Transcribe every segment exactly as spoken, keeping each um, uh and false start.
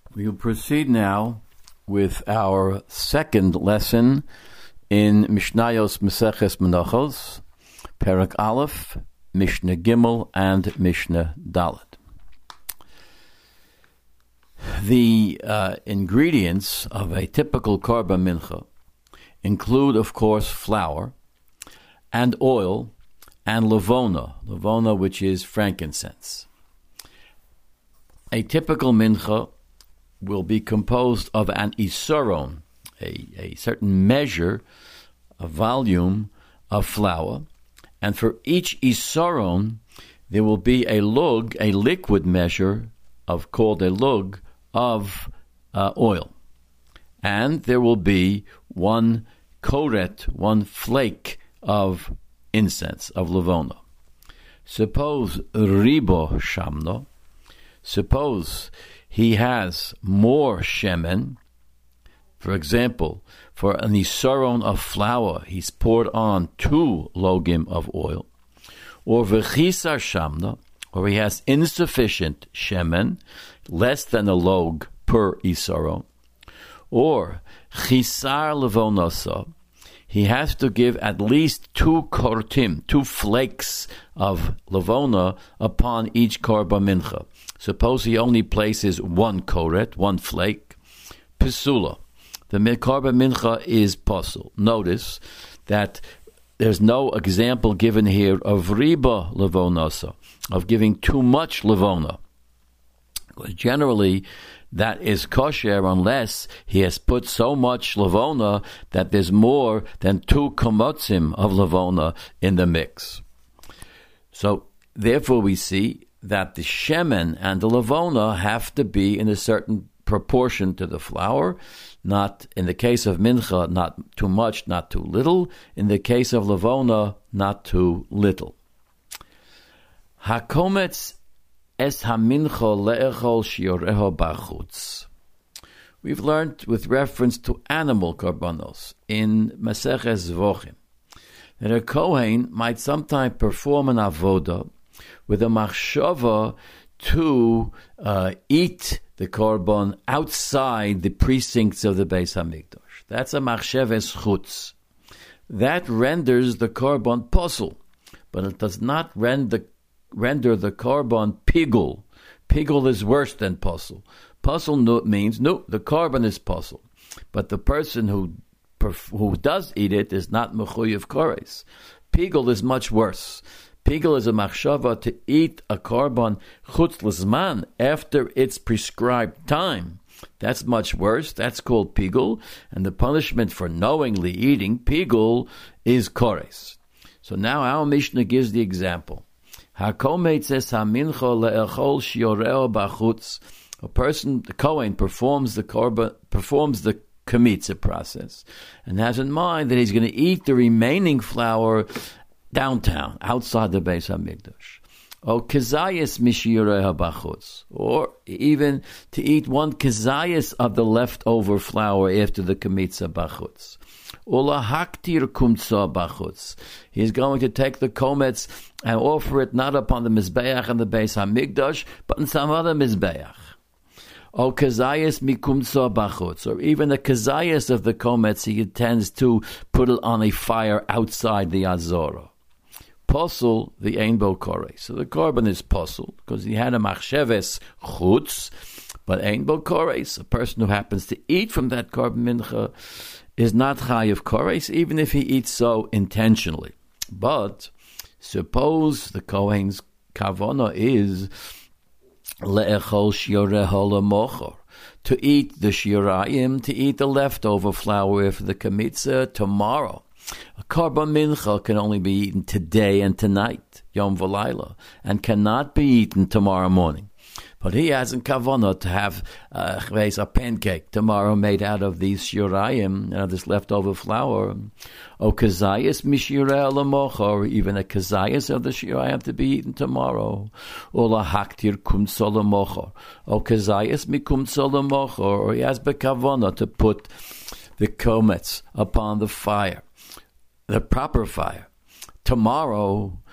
We will proceed now with our second lesson in Mishnayos Maseches Menachos, Perek Aleph, Mishnah Gimel, and Mishnah Dalet. The uh, ingredients of a typical Korban Mincha include, of course, flour and oil and levona, levona which is frankincense. A typical mincha will be composed of an isaron, a, a certain measure, a volume of flour, and for each isaron there will be a lug, a liquid measure of called a lug of uh, oil, and there will be one koret, one flake of incense, of levona. Suppose ribo shamno, suppose he has more shemen. For example, for an isaron of flour, he's poured on two logim of oil. Or v'chisar shamna, or he has insufficient shemen, less than a log per isaron. Or chisar levonosa, he has to give at least two kortim, two flakes of levona upon each korban mincha. Suppose he only places one koret, one flake, pisula. The korban mincha is pasul. Notice that there's no example given here of riba levonosa, of giving too much levona. Generally, that is kosher unless he has put so much levona that there's more than two komotzim of levona in the mix. So, therefore, we see that the shemen and the levona have to be in a certain proportion to the flour. Not in the case of mincha, not too much, not too little. In the case of levona, not too little. Hakometz es hamincha le'echol shioreho bachutz. We've learned with reference to animal korbanos in Maseches Zvochim that a kohen might sometimes perform an avoda with a machshava to uh, eat the korban outside the precincts of the Beis Hamikdash. That's a machsheves chutz. That renders the korban pasul, but it does not render render the korban pigul. Pigul is worse than pasul. Pasul no, means no, the korban is pasul, but the person who who does eat it is not mechuyev kores. Pigul is much worse. Pigul is a machshava to eat a korban chutz l'zman after its prescribed time. That's much worse. That's called pigul, and the punishment for knowingly eating pigul is kores. So now our Mishnah gives the example. A person, the Kohen, performs the korban, performs the kamitza process, and has in mind that he's going to eat the remaining flour downtown, outside the Beis Hamikdash. O kazayas mishireha bachutz, or even to eat one kazayas of the leftover flour after the kamitza bachutz. Ola haktir kumtza bachutz. He's going to take the kometz and offer it not upon the mizbeach and the Beis Hamikdash, but in some other mizbeach. O kazayas mikumtza bachutz, or even a kazayas of the kometz he intends to put it on a fire outside the azora. Pasul, the einbo kore. So the korban is pasul because he had a machsheves chutz, but einbo kores, a person who happens to eat from that korban mincha, is not chayav kores, even if he eats so intentionally. But suppose the kohen's kavana is le'echol shioreh lemochor, to eat the shirayim, to eat the leftover flour for the kamitza tomorrow. A korban mincha can only be eaten today and tonight, yom v'layla, and cannot be eaten tomorrow morning. But he hasn't kavanah to have uh, a pancake tomorrow made out of these shirayim, out of this leftover flour. O kazayas mishireh lamocha, or even a kazayas of the shirayim to be eaten tomorrow. O la haktir kumtza lamocha. O kazayas mikumtza lamocha, or he has bekavanah to put the kometz upon the fire, the proper fire. Tomorrow,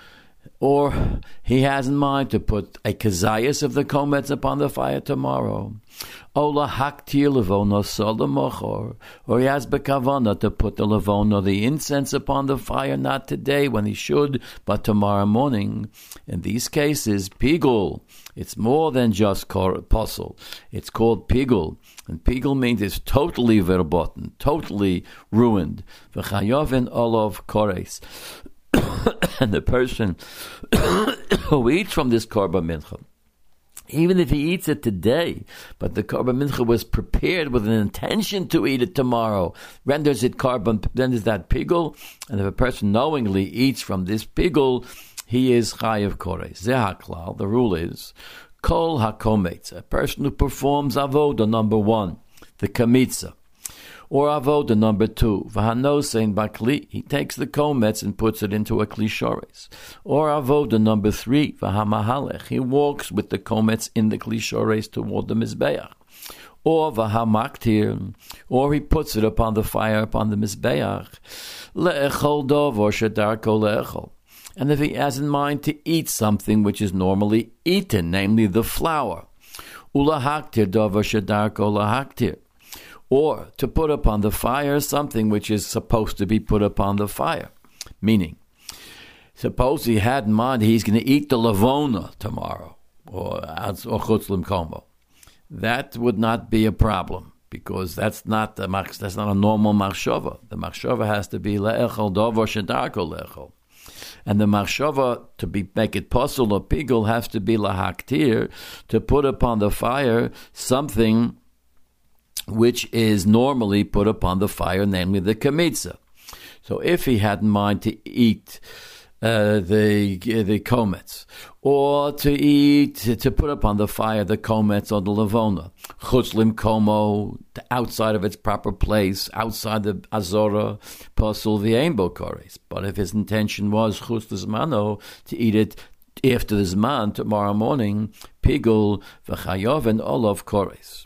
Or he has in mind to put a kazayas of the komets upon the fire tomorrow. Ola haktir levono solomochor. Or he has bekavana to put the levono, the incense, upon the fire, not today when he should, but tomorrow morning. In these cases, pigul. It's more than just puzzle. It's called pigul. And pigul means it's totally verboten, totally ruined. V'chayovin olov kores. And the person who eats from this korban mincha, even if he eats it today, but the korban mincha was prepared with an intention to eat it tomorrow, renders it korban, renders that pigul. And if a person knowingly eats from this pigul, he is chayav kores. Zeh haklal. The rule is kol hakometz, a person who performs avoda number one, the kamitza. Or avoda number two, v'hanosein bakli, he takes the komets and puts it into a kli shores. Or avoda number three, v'hamahalech, he walks with the komets in the kli shores toward the mizbeach. Or v'hamaktir, or he puts it upon the fire upon the mizbeach. Le'echol dov or shedarko le'echol. And if he has in mind to eat something which is normally eaten, namely the flour, ulahaktir dov or shedarko lahaktir. Or to put upon the fire something which is supposed to be put upon the fire. Meaning, suppose he had in mind he's going to eat the lavona tomorrow, or or chutz l'mkomo. That would not be a problem, because that's not the that's not a normal machshava. The machshava has to be le'echol dovo shedarko le'echol. And the machshava, to be make it possible or pigul, has to be lahaktir, to put upon the fire something which is normally put upon the fire, namely the kamitza. So if he had in mind to eat uh, the the komets, or to eat, to put upon the fire the komets or the lavona, chutz l'mkomo, outside of its proper place, outside the azora, pasul v'ein bo kores. But if his intention was chutz l'zmano, to eat it after the zman, tomorrow morning, pigul v'chayov and olav kores.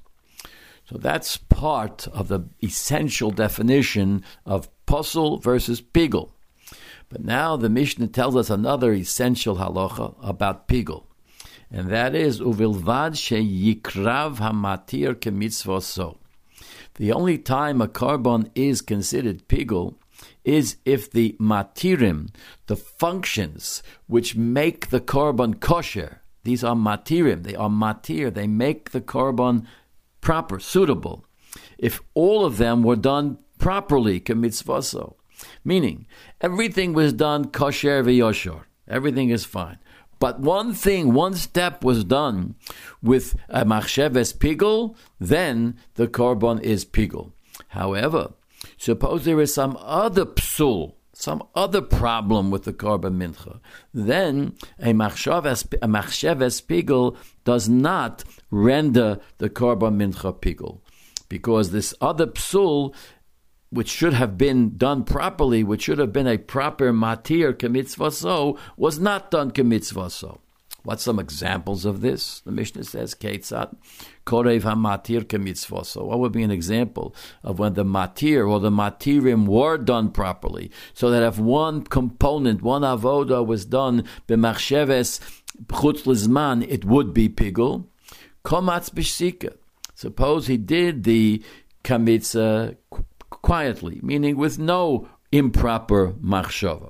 So that's part of the essential definition of pasul versus pigul. But now the Mishnah tells us another essential halacha about pigul, and that is uvilvad sheyikrav hamatir kemitzvoso. The only time a korban is considered pigul is if the matirim, the functions which make the korban kosher, these are matirim, they are matir, they make the korban proper, suitable. If all of them were done properly, kemitzvoso, meaning everything was done kosher v'yoshor, everything is fine. But one thing, one step was done with a machsheves pigul, then the korban is pigul. However, suppose there is some other psul, some other problem with the korban mincha, then a machsheves, a machsheves pigul does not render the korban mincha pigul, because this other psul, which should have been done properly, which should have been a proper matir kemitzvaso, was not done kemitzvaso. What's some examples of this? The Mishnah says, Ketzat korev hamatir kemitzvaso. What would be an example of when the matir or the matirim were done properly, so that if one component, one avoda was done b'machsheves chutz l'zman, it would be pigul? Komatz b'shika. Suppose he did the kamitza quietly, meaning with no improper machshava.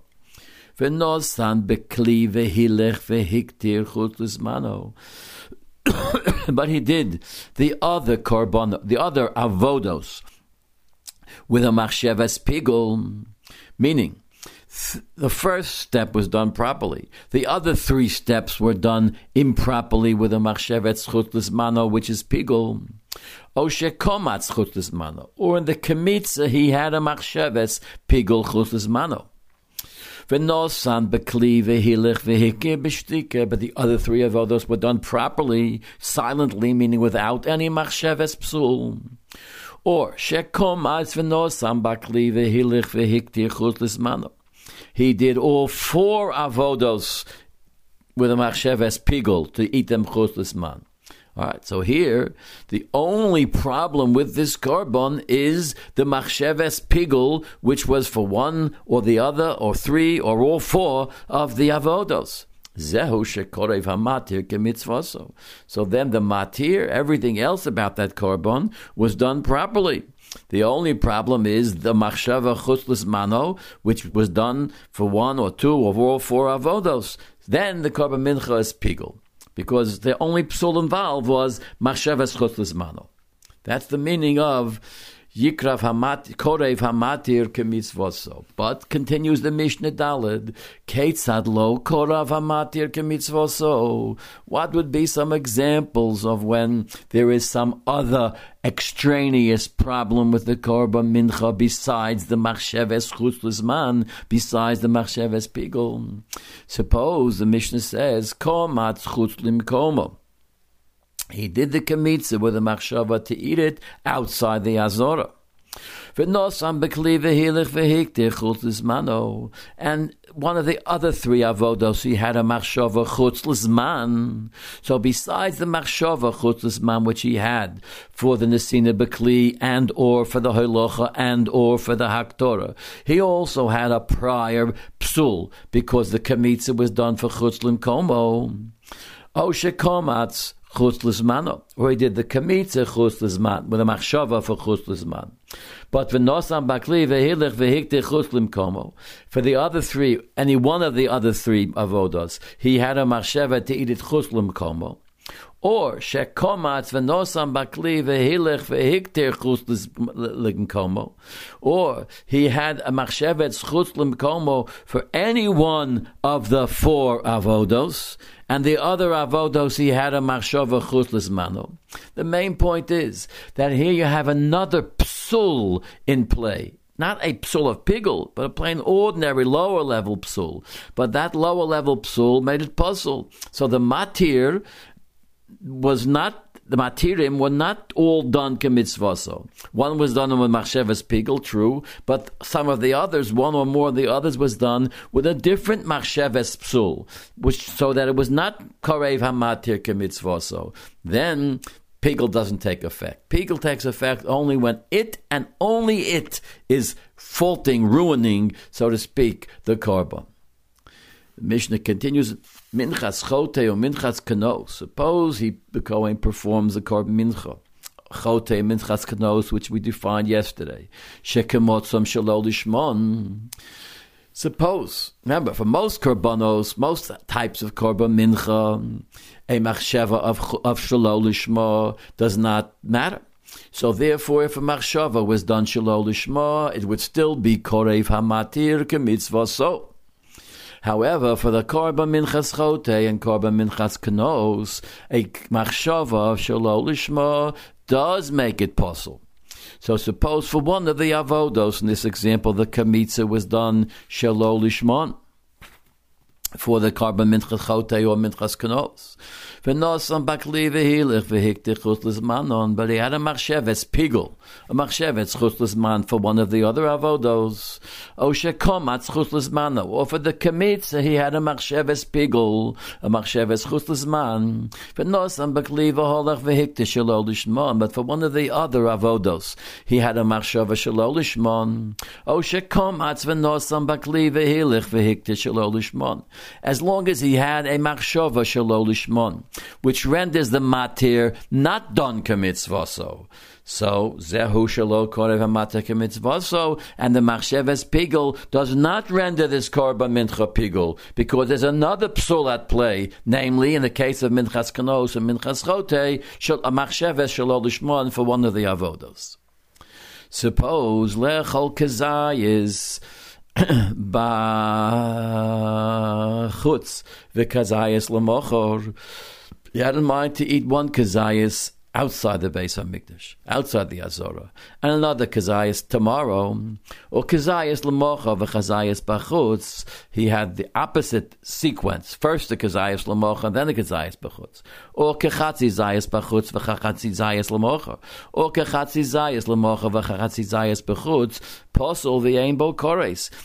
V'nosan bekli v'hilech v'hiktir chutz l'zmano. But he did the other korban, the other avodos, with a machshavas pigul, meaning th- the first step was done properly. The other three steps were done improperly with a machshavas chutz l'zmano, which is pigul. O shekomatz chutz l'zmano, or in the kemitza he had a machshavas pigul chutz l'zmano. V'nosan bekli v'hilech v'hikir b'shtika, but the other three of those were done properly, silently, meaning without any machshavas psul. Or shekomatz v'nosan bekli v'hilech v'hiktir chutz l'zmano. He did all four avodos with a machshavas pigul to eat them chutz l'zman. All right, so here, the only problem with this korban is the machsheves pigul, which was for one or the other or three or all four of the avodos. Zehu shekorev hamatir kemitzvaso. So then the matir, everything else about that korban was done properly. The only problem is the machshava chutz mano, which was done for one or two or all four avodos. Then the korban mincha is pigul, because the only psul involved was machshavas chutz mano. That's the meaning of Yikrav hamat korev hamatir kemitzvoso. But continues the Mishnah Daled, Ketzad lo korav hamatir kemitzvoso. What would be some examples of when there is some other extraneous problem with the korban mincha besides the machsheves chutz lizman, besides the machsheves pigul? Suppose the Mishnah says komatz chutz limkomo. He did the kmitza with a machshava to eat it outside the azora. And one of the other three avodos, he had a machshava chutz lizman. So besides the machshava chutz lizman, which he had for the nesina bekli and or for the halacha and or for the haktorah, he also had a prior psul because the kmitza was done for chutz limkomo. O shekomatz chutz lizmano, or he did the kamitza chutz lizman with a machshava for chutz lizman. But v'nosam bakli v'hilech v'hikte chutz limkomo. For the other three, any one of the other three avodas, he had a machshava to eat it chutz limkomo. Or shekomatz v'nosam bakli v'hilech v'hikte chutz limkomo. Or he had a machshava chutz limkomo for any one of the four avodos. And the other avodos, he had a machshava chutz lizmano. The main point is that here you have another psul in play. Not a psul of pigul, but a plain ordinary lower level psul. But that lower level psul made it puzzle. So the matir was not, the matirim were not all done kemitzvaso. One was done with machshavas pigul, true, but some of the others, one or more of the others, was done with a different machshavas psul, which so that it was not korev hamatir kemitzvaso. Then pigul doesn't take effect. Pigul takes effect only when it and only it is faulting, ruining, so to speak, the korban. The Mishnah continues, minchas chote or minchas kano. Suppose he, the Kohen, performs the korban mincha. Chote, minchas kanos, which we defined yesterday. Shekemotzam shelo lishmon. Suppose, remember, for most korbanos, most types of korban mincha, a machshava of, of shelo lishma does not matter. So therefore, if a machshava was done shelo lishma, it would still be korev hamatir kemitzvah so. However, for the korban minchas chote and korban minchas kanos, a machshava of shelo lishma does make it possible. So suppose for one of the avodos, in this example, the kamitza was done shelo lishman, for the korban minchas chote or minchas kanos. But he had a machsheves pigul, a machsheves chutz lizman for one of the other avodos. O shekomatz chutz lizmano, or for the kamitza he had a machsheves pigul, a machsheves chutz lizman. But nosam bakli v'holach v'hikte shelo lishman. But for one of the other avodos, he had a machshava shelo lishman. O shekomatz v'nosam bakli v'hilech v'hikte shelo lishman. As long as he had a machshava shelo lishman, which renders the matir not done kemitzvaso. So, zehu shelo korev hamatir kemitzvaso, and the machsheves pigul does not render this korban mincha pigul, because there's another psul at play, namely, in the case of minchas kanos and minchas chote, a machsheves shelo lishman for one of the avodos. Suppose lechol kazayis b'chutz v'kazayis l'mochor. He had in mind to eat one kazayas outside the Beis HaMikdash, outside the Azorah, and another kazayas tomorrow, or kazayas l'mocha v'chazayas b'chutz. He had the opposite sequence: first the kazayas l'mocha, and then the kazayas b'chutz, or kechatzi zayas b'chutz v'chachatzi zayas l'mocha, or kechatzi zayas l'mocha v'chachatzi zayas b'chutz. Posel v'yein bo kores.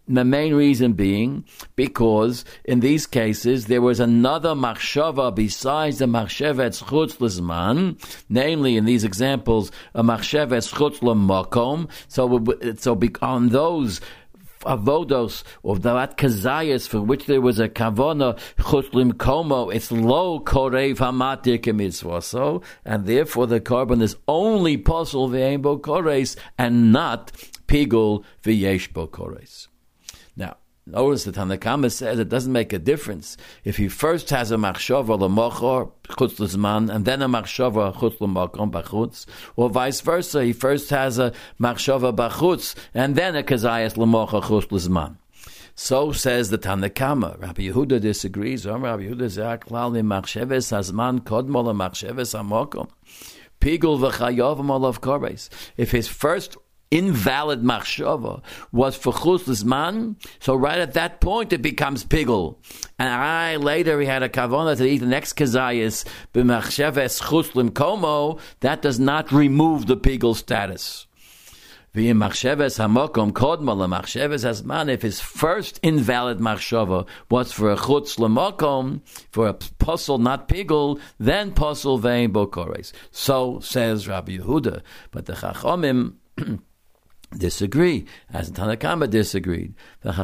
The main reason being because in these cases there was another machshava besides the machshevet chutz lizman, namely in these examples a machshevet chutz lemakom. So, so on those avodos or that kazayas for which there was a kavana chutz limkomo, it's lo korev hamatir kemitzvah. So, and therefore the korban is only posel ve'ein bo kores and not pigul ve'yesh bo kores. Now, notice that Tanna Kama says it doesn't make a difference if he first has a machshava l'mochor chutz l'zman and then a machshava chutz l'mokom b'chutz, or vice versa. He first has a machshava b'chutz and then a kazayas l'mochor chutz l'zman. So says the Tanna Kama. Rabbi Yehuda disagrees. Rabbi Yehuda zeh klal machsheves hazman kodmo l'machsheves hamokom pigul v'chayav olav kores. If his first invalid machshava was for chutz l'zman, so right at that point it becomes pigul. And I later he had a kavanah to eat the next kazayas b'machsheves chutz l'mkomo. That does not remove the pigul status. V'im machsheves hamokom kodma l'machsheves hazman. If his first invalid machshava was for a chutz l'mokom, for a posel not pigul, then posel ve'ein bo kores. So says Rabbi Yehuda. But the Chachamim disagree, as Tanna Kama disagreed. If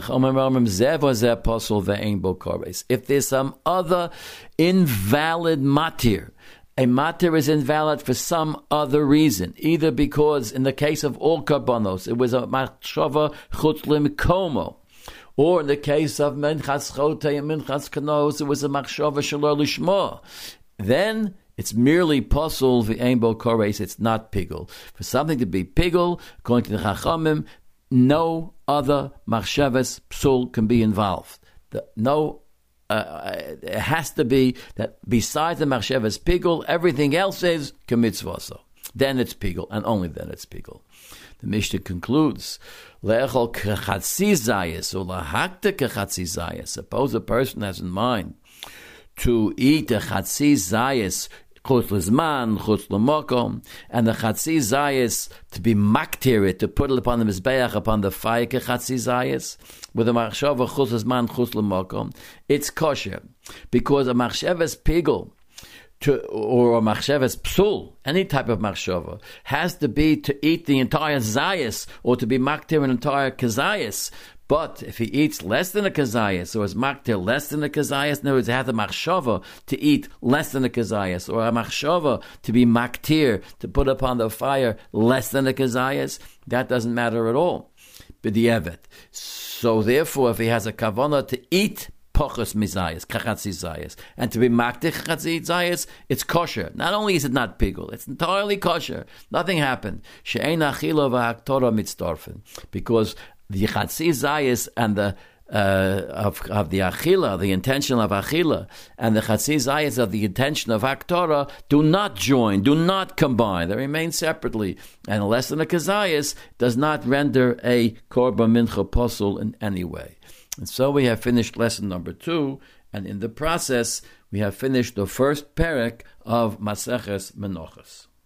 there's some other invalid matir, a matir is invalid for some other reason, either because in the case of all karbanos it was a machshava chutz limkomo, or in the case of minchas chotei and minchas kanos it was a machshava shelo lishma, then it's merely posel v'ein bo kores. It's not pigul. For something to be pigul, according to the Chachamim, no other machsheves psul can be involved. The, no, uh, it has to be that besides the machsheves pigul, everything else is kemitzvah. Then it's pigul, and only then it's pigul. The Mishnah concludes, le'echol kechatzi zayis or lahakta kechatzi zayis. Suppose a person has in mind to eat a chatzi zayis chutz l'zman, chutz l'mokom, and the chatzi zayis to be maktir it, to put it upon the mizbeach, upon the fire, chatzi zayis, with a machshava chutz l'zman, chutz l'mokom, it's kosher, because a machsheves pigul, to, or a machsheves psul, any type of machshava, has to be to eat the entire zayis, or to be maktir an entire kazayis. But if he eats less than a kazayas, or is maktir less than a kazayas, in other words, he has a machshava to eat less than a kazayas, or a machshava to be maktir, to put upon the fire less than a kazayas, that doesn't matter at all. B'di'evet. So therefore, if he has a kavanah to eat pochos mizayas, kachatzi zayas, and to be maktir kachatzi zayas, it's kosher. Not only is it not pigul, it's entirely kosher. Nothing happened. She'ein achila v'haktorah mitztorfen. Because the chatzi zayis and the uh, of of the achila, the intention of achila, and the chatzi zayis of the intention of haktorah do not join, do not combine. They remain separately, and less than a kazayis does not render a korban mincha posel in any way. And so we have finished lesson number two, and in the process we have finished the first perek of Maseches Menachos.